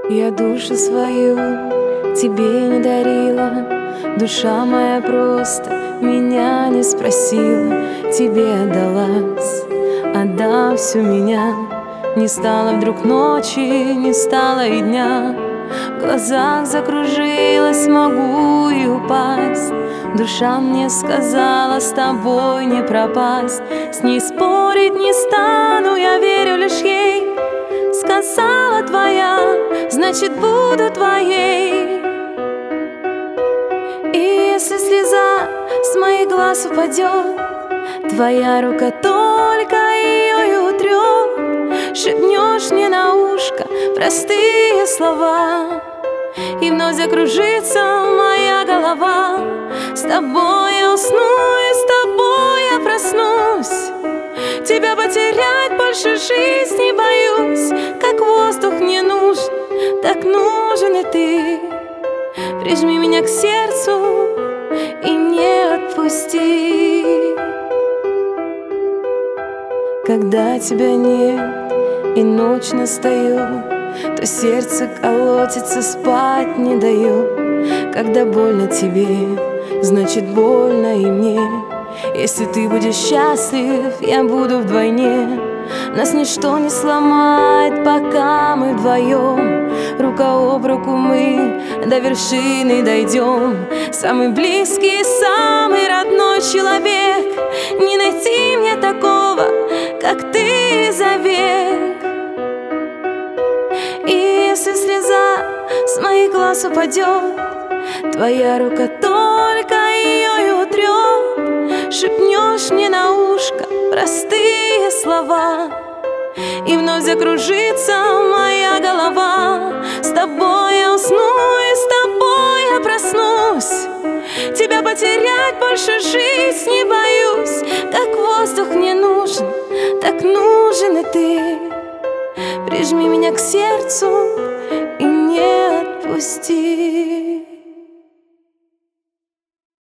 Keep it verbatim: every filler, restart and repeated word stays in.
Я душу свою тебе не дарила, душа моя просто меня не спросила. Тебе отдалась, отдав всю меня. Не стало вдруг ночи, не стало и дня. В глазах закружилась, могу и упасть. Душа мне сказала, с тобой не пропасть. С ней спорить не стану, я верю лишь ей. Сказала твоя, значит буду твоей. И если слеза с моих глаз упадет, твоя рука только ее и утрет. Шепнешь мне на ушко простые слова, и вновь закружится моя голова. С тобой я усну, и с тобой я проснусь. Тебя потерять больше жизни боюсь. Как воздух мне нужен, так нужен и ты. Прижми меня к сердцу и не отпусти. Когда тебя нет и ночь настает, то сердце колотится, спать не дает. Когда больно тебе, значит больно и мне. Если ты будешь счастлив, я буду вдвойне. Нас ничто не сломает, пока мы вдвоем. Рука об руку мы до вершины дойдем. Самый близкий, самый родной человек. Не найти мне такого, как ты, за век. И если слеза с моих глаз упадет, твоя рука только ее и утрет. Шепнешь мне на ушко простые слова, и вновь закружится моя голова. С тобой я усну, и с тобой я проснусь. Тебя потерять больше жизни боюсь. Как воздух мне нужен, так нужен и ты. Прижми меня к сердцу и не отпусти.